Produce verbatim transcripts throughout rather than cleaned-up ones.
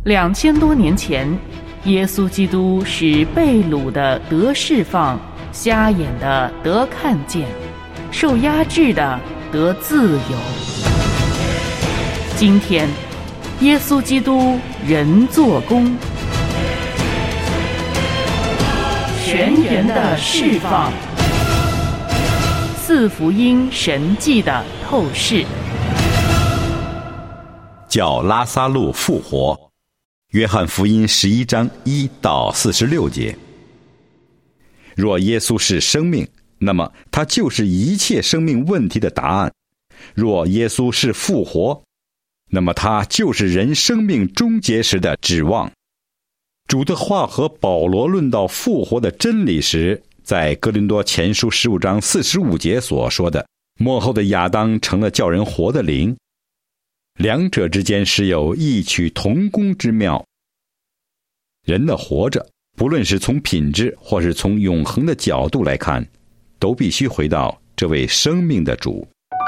两千多年前，耶稣基督使被掳的得释放，瞎眼的得看见，受压制的得自由。今天，耶稣基督人做工，全员的释放，四福音神迹的透视。 叫拉撒路复活，约翰福音十一章一到四十六节。若耶稣是生命，那么他就是一切生命问题的答案；若耶稣是复活，那么他就是人生命终结时的指望。主的话和保罗论到复活的真理时，在哥林多前书十五章四十五节所说的，末后的亚当成了叫人活的灵，两者之间是有异曲同工之妙。人的活着，不论是从品质或是从永恒的角度来看，都必须回到这位生命的主。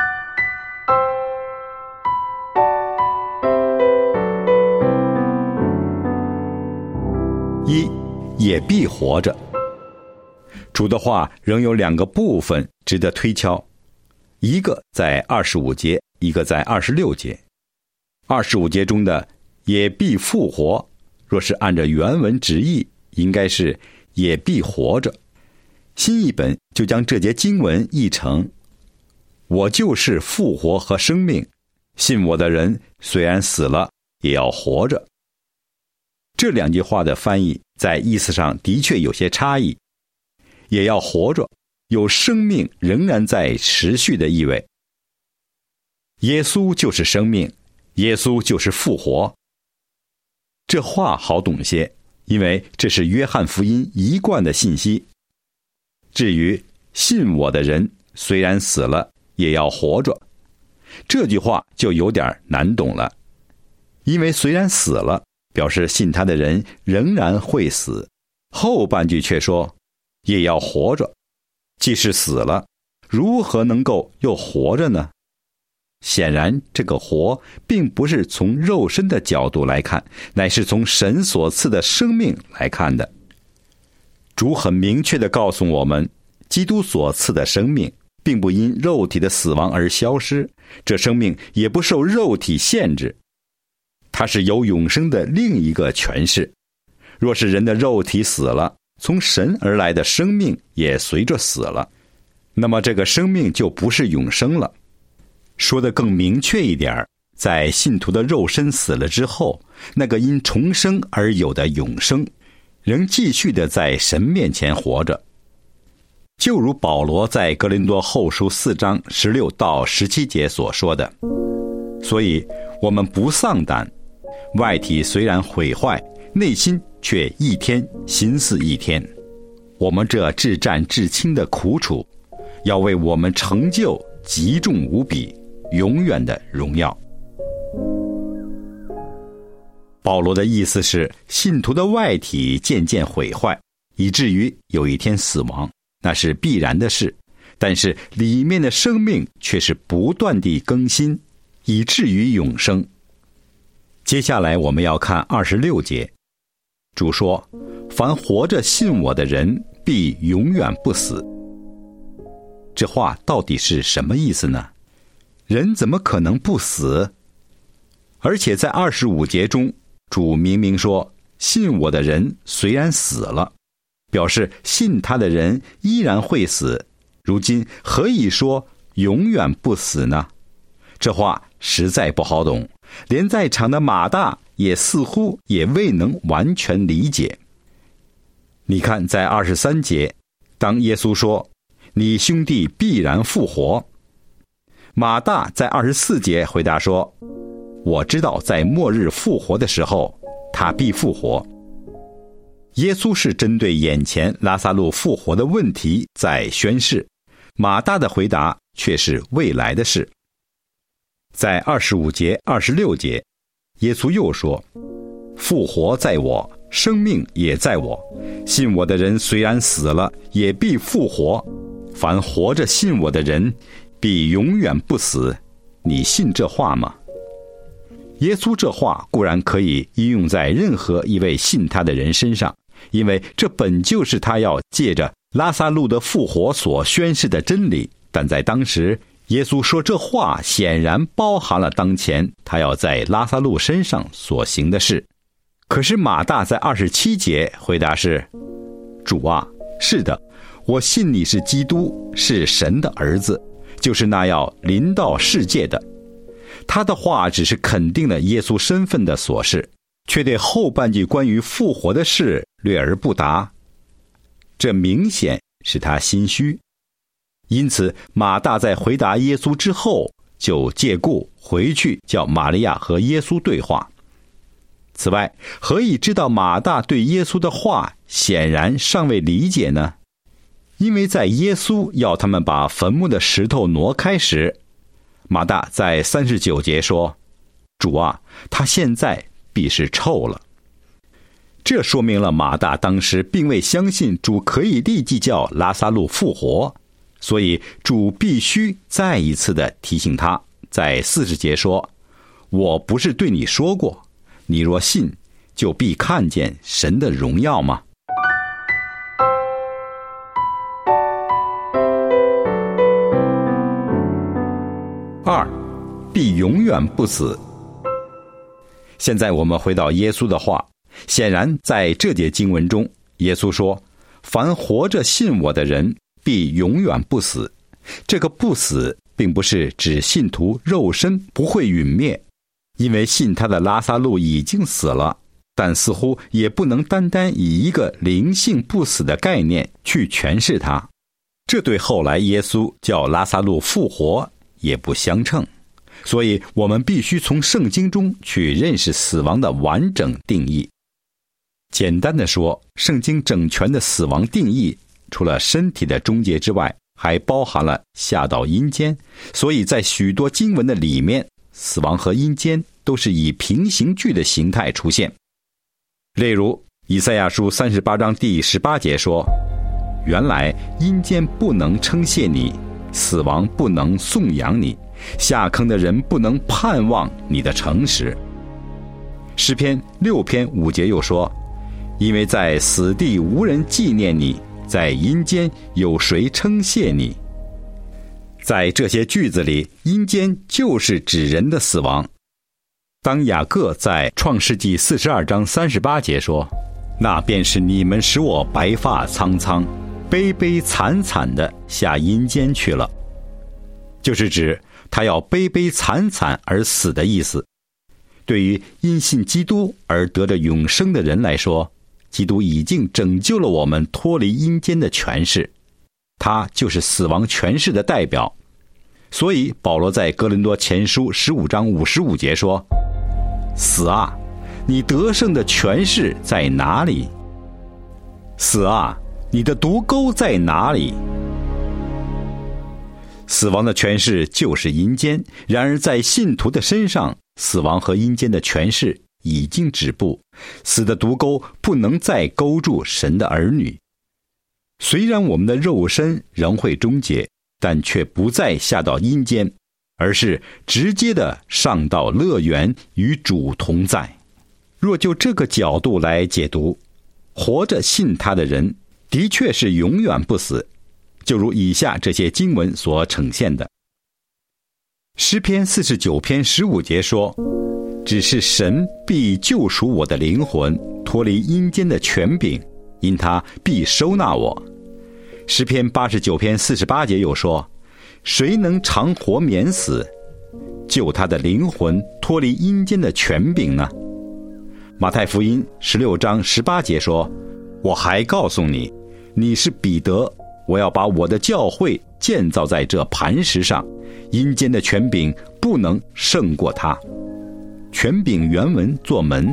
一，也必活着。主的话仍有两个部分值得推敲，一个在二十五节，一个在二十六节。二十五节中的也必复活，若是按照原文直译，应该是也必活着。新译本就将这节经文译成：我就是复活和生命，信我的人虽然死了，也要活着。这两句话的翻译在意思上的确有些差异，也要活着，有生命仍然在持续的意味。耶稣就是生命，耶稣就是复活。这话好懂些，因为这是约翰福音一贯的信息。至于信我的人虽然死了，也要活着，这句话就有点难懂了。因为虽然死了，表示信他的人仍然会死，后半句却说也要活着。既是死了，如何能够又活着呢？显然这个活并不是从肉身的角度来看，乃是从神所赐的生命来看的。主很明确地告诉我们，基督所赐的生命并不因肉体的死亡而消失，这生命也不受肉体限制，它是有永生的另一个诠释。若是人的肉体死了，从神而来的生命也随着死了，那么这个生命就不是永生了。说得更明确一点，在信徒的肉身死了之后，那个因重生而有的永生仍继续的在神面前活着。就如保罗在哥林多后书四章十六到十七节所说的，所以我们不丧胆，外体虽然毁坏，内心却一天心思一天。我们这至战至轻的苦楚，要为我们成就极重无比永远的荣耀。保罗的意思是，信徒的外体渐渐毁坏，以至于有一天死亡，那是必然的事，但是里面的生命却是不断地更新，以至于永生。接下来我们要看二十六节，主说，凡活着信我的人必永远不死。这话到底是什么意思呢？人怎么可能不死？而且在二十五节中，主明明说，信我的人虽然死了，表示信他的人依然会死。如今何以说永远不死呢？这话实在不好懂，连在场的马大也似乎也未能完全理解。你看，在二十三节，当耶稣说，你兄弟必然复活，马大在二十四节回答说，我知道在末日复活的时候，他必复活。耶稣是针对眼前拉撒路复活的问题在宣示，马大的回答却是未来的事。在二十五节、二十六节，耶稣又说，复活在我，生命也在我，信我的人虽然死了，也必复活，凡活着信我的人必永远不死。你信这话吗？ 耶稣这话固然可以应用在任何一位信他的人身上，因为这本就是他要借着拉撒路的复活所宣示的真理，但在当时耶稣说这话显然包含了当前他要在拉撒路身上所行的事。可是马大在二十七节回答是：主啊，是的，我信你是基督，是神的儿子，就是那要临到世界的。他的话只是肯定了耶稣身份的所示，却对后半句关于复活的事略而不答，这明显是他心虚。因此马大在回答耶稣之后，就借故回去叫玛利亚和耶稣对话。此外，何以知道马大对耶稣的话显然尚未理解呢？因为在耶稣要他们把坟墓的石头挪开时，马大在三十九节说：主啊，他现在必是臭了。这说明了马大当时并未相信主可以立即叫拉撒路复活，所以主必须再一次的提醒他，在四十节说：我不是对你说过，你若信，就必看见神的荣耀吗？二，必永远不死。现在我们回到耶稣的话，显然在这节经文中，耶稣说：凡活着信我的人必永远不死。这个不死并不是指信徒肉身不会陨灭，因为信他的拉撒路已经死了，但似乎也不能单单以一个灵性不死的概念去诠释它，这对后来耶稣叫拉撒路复活也不相称。所以我们必须从圣经中去认识死亡的完整定义。简单的说，圣经整全的死亡定义除了身体的终结之外，还包含了下到阴间，所以在许多经文的里面，死亡和阴间都是以平行句的形态出现。例如以赛亚书三十八章第十八节说：原来阴间不能称谢你，死亡不能颂扬你，下坑的人不能盼望你的诚实。诗篇六篇五节又说：因为在死地无人纪念你，在阴间有谁称谢你。在这些句子里，阴间就是指人的死亡。当雅各在创世纪四十二章三十八节说：那便是你们使我白发苍苍，悲悲惨惨地下阴间去了，就是指他要悲悲惨惨而死的意思。对于因信基督而得着永生的人来说，基督已经拯救了我们脱离阴间的权势，他就是死亡权势的代表。所以保罗在哥林多前书十五章五十五节说：死啊，你得胜的权势在哪里？死啊，你的毒钩在哪里？死亡的权势就是阴间，然而在信徒的身上，死亡和阴间的权势已经止步，死的毒钩不能再勾住神的儿女。虽然我们的肉身仍会终结，但却不再下到阴间，而是直接的上到乐园与主同在。若就这个角度来解读，活着信他的人的确是永远不死，就如以下这些经文所呈现的。诗篇四十九篇十五节说：只是神必救赎我的灵魂，脱离阴间的权柄，因他必收纳我。诗篇八十九篇四十八节又说：谁能长活免死，救他的灵魂脱离阴间的权柄呢？马太福音十六章十八节说：我还告诉你，你是彼得，我要把我的教会建造在这磐石上，阴间的权柄不能胜过他。权柄原文作门。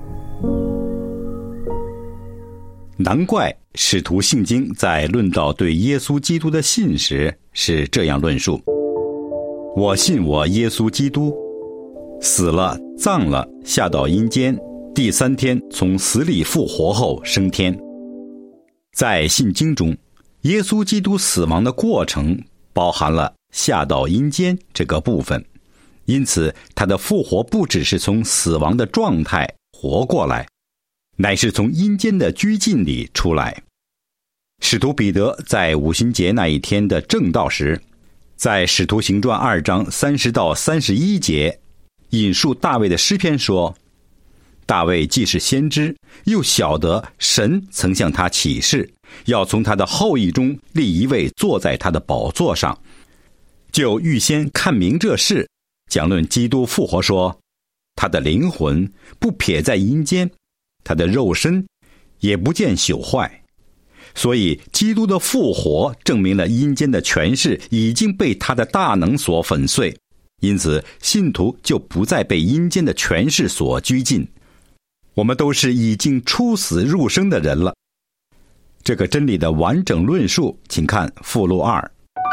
难怪使徒信经在论到对耶稣基督的信时是这样论述：我信我耶稣基督，死了葬了，下到阴间，第三天从死里复活后升天。在信经中，耶稣基督死亡的过程包含了下到阴间这个部分， 因此他的复活不只是从死亡的状态活过来，乃是从阴间的拘禁里出来。使徒彼得在五旬节那一天的正道时，在使徒行传二章三十到三十一节引述大卫的诗篇说，大卫既是先知，又晓得神曾向他启示，要从他的后裔中立一位坐在他的宝座上，就预先看明这事，讲论基督复活说，他的灵魂不撇在阴间，他的肉身也不见朽坏。所以基督的复活证明了阴间的权势已经被他的大能所粉碎，因此信徒就不再被阴间的权势所拘禁。我们都是已经出死入生的人了。这个真理的完整论述，请看附录二。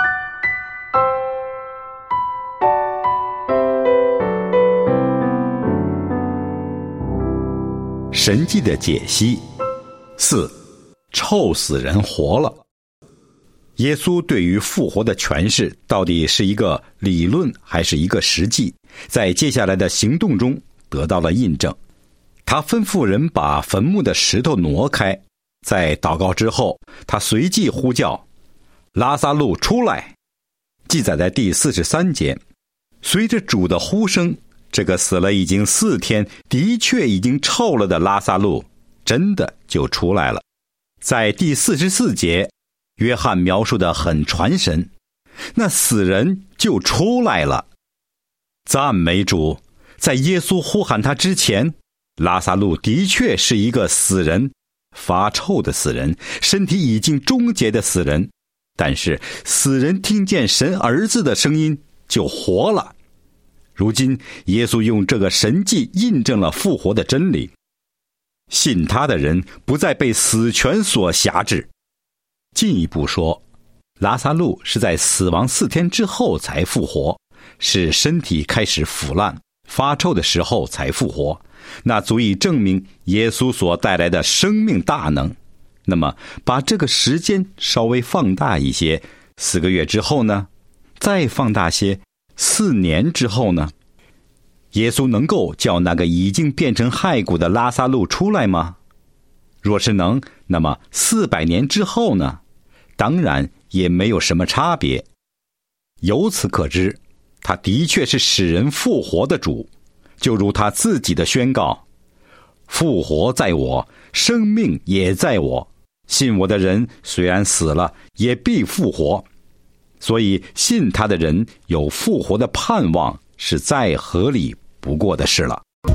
神迹的解析。四，臭死人活了。耶稣对于复活的诠释到底是一个理论还是一个实际，在接下来的行动中得到了印证。他吩咐人把坟墓的石头挪开，在祷告之后，他随即呼叫拉撒路出来，记载在第四十三节。随着主的呼声，这个死了已经四天，的确已经臭了的拉撒路真的就出来了。在第四十四节，约翰描述得很传神，那死人就出来了。赞美主，在耶稣呼喊他之前，拉撒路的确是一个死人，发臭的死人，身体已经终结的死人，但是死人听见神儿子的声音就活了。如今耶稣用这个神迹印证了复活的真理，信他的人不再被死权所辖制。进一步说，拉撒路是在死亡四天之后才复活，是身体开始腐烂发臭的时候才复活，那足以证明耶稣所带来的生命大能。那么把这个时间稍微放大一些，四个月之后呢？再放大些，四年之后呢？耶稣能够叫那个已经变成骸骨的拉撒路出来吗？若是能，那么四百年之后呢？当然也没有什么差别。由此可知，他的确是使人复活的主，就如他自己的宣告：复活在我，生命也在我，信我的人虽然死了，也必复活。所以信他的人有复活的盼望，是再合理不过的事了。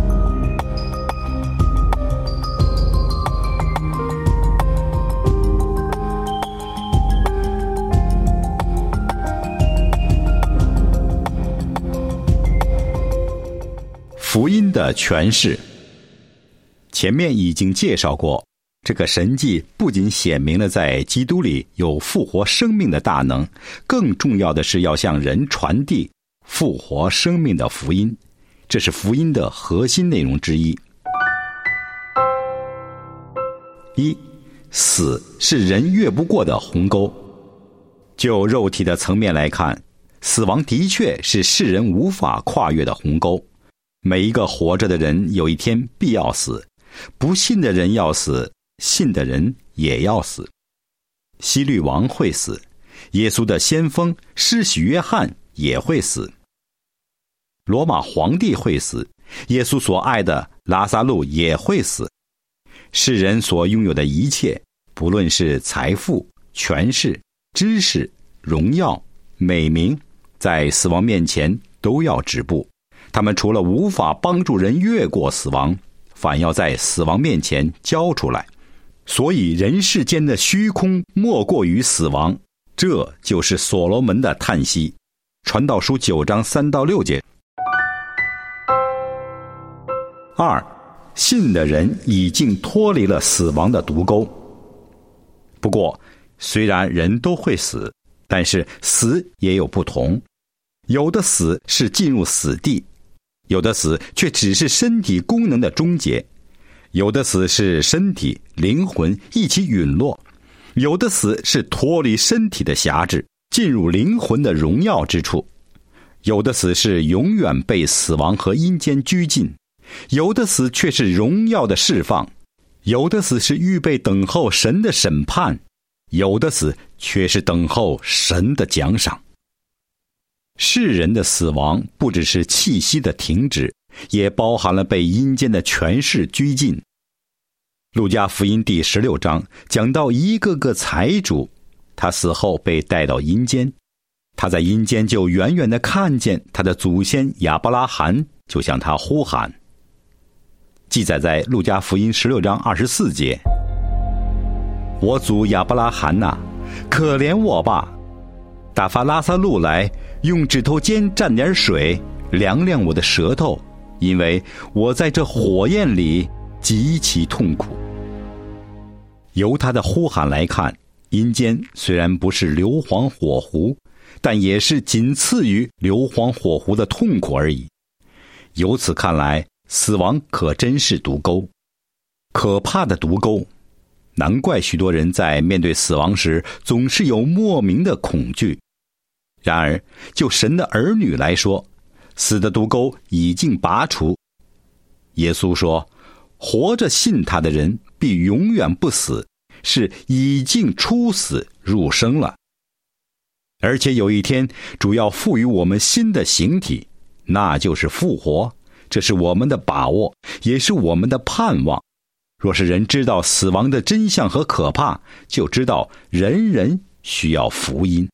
福音的诠释，前面已经介绍过，这个神迹不仅显明了在基督里有复活生命的大能，更重要的是要向人传递复活生命的福音，这是福音的核心内容之一。一，死是人越不过的鸿沟。就肉体的层面来看，死亡的确是世人无法跨越的鸿沟。每一个活着的人有一天必要死，不信的人要死，信的人也要死。希律王会死，耶稣的先锋施洗约翰也会死，罗马皇帝会死，耶稣所爱的拉撒路也会死。世人所拥有的一切，不论是财富、权势、知识、荣耀、美名，在死亡面前都要止步。他们除了无法帮助人越过死亡，反要在死亡面前交出来。所以人世间的虚空莫过于死亡，这就是所罗门的叹息。传道书九章三到六节。二，信的人已经脱离了死亡的毒钩。不过虽然人都会死，但是死也有不同，有的死是进入死地，有的死却只是身体功能的终结，有的死是身体、灵魂一起陨落，有的死是脱离身体的辖制，进入灵魂的荣耀之处， 有的死是永远被死亡和阴间拘禁，有的死却是荣耀的释放，有的死是预备等候神的审判，有的死却是等候神的奖赏。世人的死亡不只是气息的停止，也包含了被阴间的权势拘禁。路加福音第十六章讲到一个个财主，他死后被带到阴间，他在阴间就远远地看见他的祖先亚伯拉罕，就向他呼喊。记载在路加福音十六章二十四节：我祖亚伯拉罕哪，可怜我吧，打发拉撒路来，用指头尖蘸点水，凉凉我的舌头，因为我在这火焰里极其痛苦。由他的呼喊来看，阴间虽然不是硫磺火湖，但也是仅次于硫磺火湖的痛苦而已。由此看来，死亡可真是毒钩，可怕的毒钩。难怪许多人在面对死亡时总是有莫名的恐惧。然而就神的儿女来说，死的毒钩已经拔除。耶稣说，活着信他的人必永远不死，是已经出死入生了。而且有一天主要赋予我们新的形体，那就是复活，这是我们的把握，也是我们的盼望。若是人知道死亡的真相和可怕，就知道人人需要福音。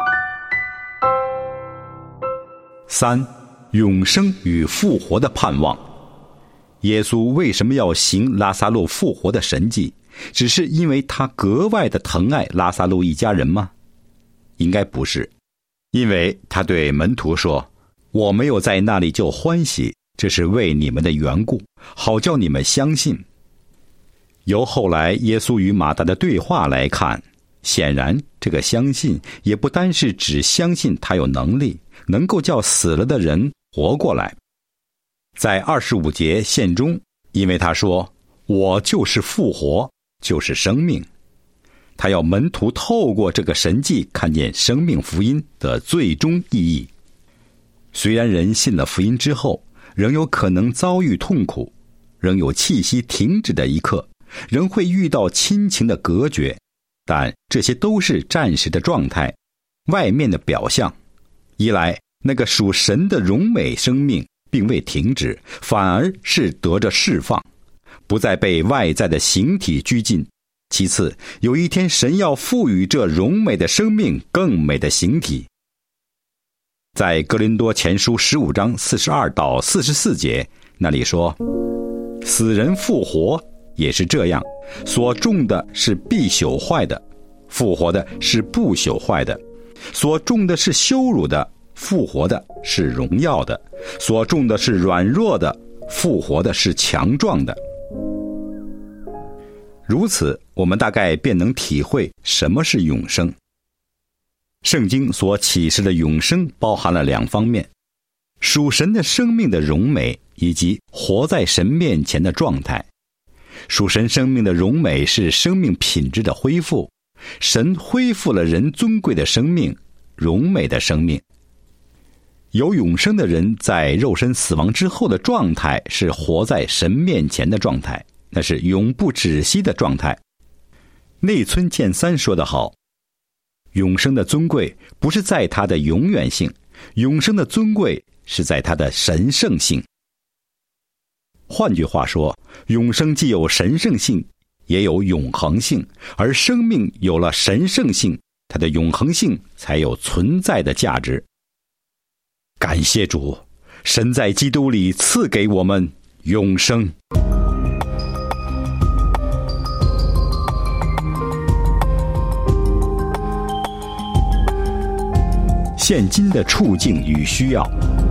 三、永生与复活的盼望。耶稣为什么要行拉撒路复活的神迹？只是因为他格外的疼爱拉撒路一家人吗？应该不是，因为他对门徒说，我没有在那里就欢喜，这是为你们的缘故，好叫你们相信。由后来耶稣与马大的对话来看，显然这个相信也不单是只相信他有能力能够叫死了的人活过来。在二十五节宪中，因为他说，我就是复活，就是生命，他要门徒透过这个神迹看见生命福音的最终意义。虽然人信了福音之后，仍有可能遭遇痛苦，仍有气息停止的一刻，仍会遇到亲情的隔绝，但这些都是暂时的状态，外面的表象。一来，那个属神的荣美生命并未停止，反而是得着释放，不再被外在的形体拘禁。其次，有一天神要赋予这荣美的生命更美的形体。在哥林多前书十五章四十二到四十四节那里说，死人复活也是这样，所种的是必朽坏的，复活的是不朽坏的；所种的是羞辱的，复活的是荣耀的；所种的是软弱的，复活的是强壮的。如此，我们大概便能体会什么是永生。圣经所启示的永生包含了两方面，属神的生命的荣美，以及活在神面前的状态。属神生命的荣美是生命品质的恢复，神恢复了人尊贵的生命，荣美的生命。有永生的人在肉身死亡之后的状态是活在神面前的状态，那是永不止息的状态。内村健三说得好，永生的尊贵不是在它的永远性，永生的尊贵是在它的神圣性。换句话说，永生既有神圣性，也有永恒性，而生命有了神圣性，它的永恒性才有存在的价值。感谢主，神在基督里赐给我们永生。现今的处境与需要。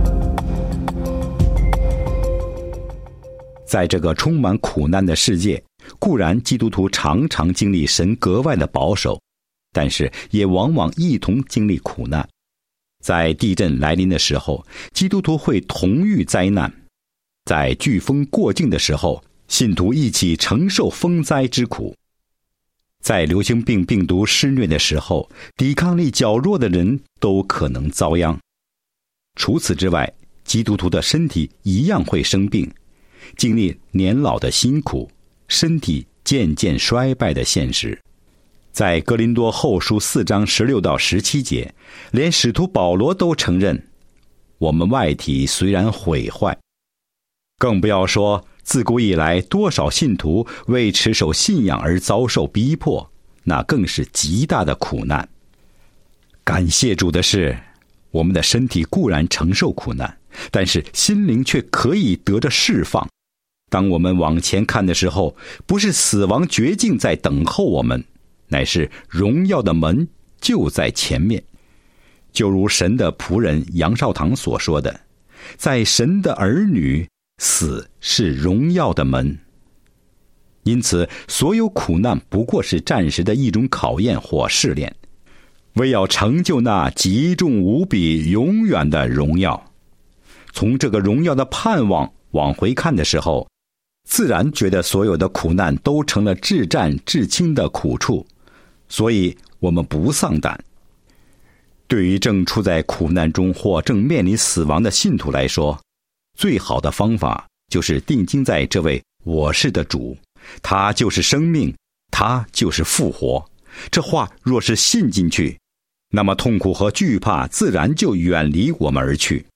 在这个充满苦难的世界，固然基督徒常常经历神格外的保守，但是也往往一同经历苦难。在地震来临的时候，基督徒会同遇灾难；在飓风过境的时候，信徒一起承受风灾之苦；在流行病病毒施虐的时候，抵抗力较弱的人都可能遭殃。 除此之外，基督徒的身体一样会生病，经历年老的辛苦，身体渐渐衰败的现实。在哥林多后书四章十六到十七节，连使徒保罗都承认，我们外体虽然毁坏，更不要说自古以来多少信徒为持守信仰而遭受逼迫，那更是极大的苦难。感谢主的是，我们的身体固然承受苦难，但是心灵却可以得着释放。当我们往前看的时候，不是死亡绝境在等候我们，乃是荣耀的门就在前面。就如神的仆人杨少堂所说的，在神的儿女，死是荣耀的门。因此，所有苦难不过是暂时的一种考验或试炼，为要成就那极重无比永远的荣耀。从这个荣耀的盼望往回看的时候，自然觉得所有的苦难都成了至战至轻的苦处，所以我们不丧胆。对于正处在苦难中或正面临死亡的信徒来说，最好的方法就是定睛在这位我是的主，他就是生命，他就是复活。这话若是信进去，那么痛苦和惧怕自然就远离我们而去。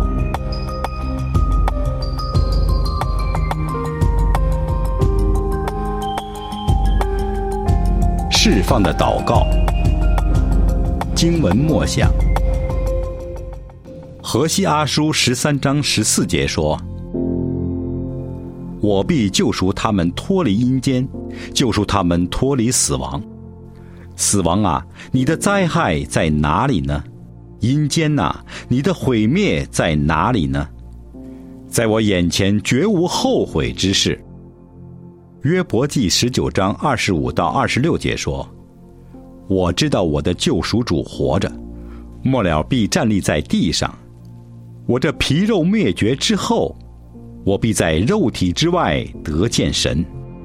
释放的祷告。经文默想，何西阿书十三章十四节说，我必救赎他们脱离阴间，救赎他们脱离死亡。死亡啊，你的灾害在哪里呢？阴间啊，你的毁灭在哪里呢？在我眼前绝无后悔之事。约伯记十九章二十五到二十六节说，我知道我的救赎主活着，末了必站立在地上。我这皮肉灭绝之后，我必在肉体之外得见神。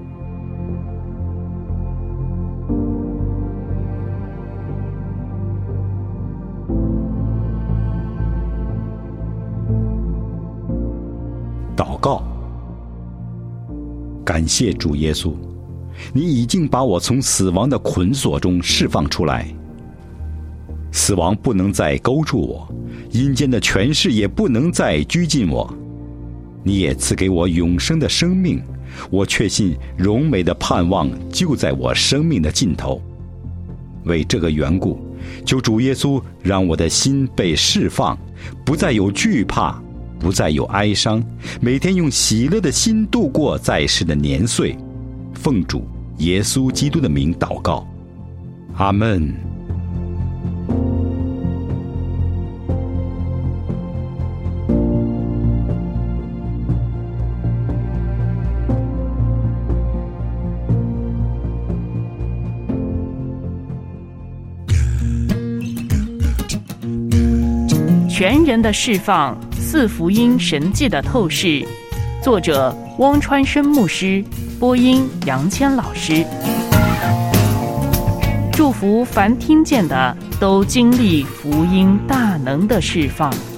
祷告。感谢主耶稣，你已经把我从死亡的捆锁中释放出来，死亡不能再勾住我，阴间的权势也不能再拘禁我。你也赐给我永生的生命，我确信荣美的盼望就在我生命的尽头。为这个缘故，求主耶稣让我的心被释放，不再有惧怕，不再有哀伤，每天用喜乐的心度过在世的年岁。奉主耶稣基督的名祷告，阿们。 全人的释放，四福音神迹的透视。作者汪川生牧师，播音杨谦老师。祝福凡听见的都经历福音大能的释放。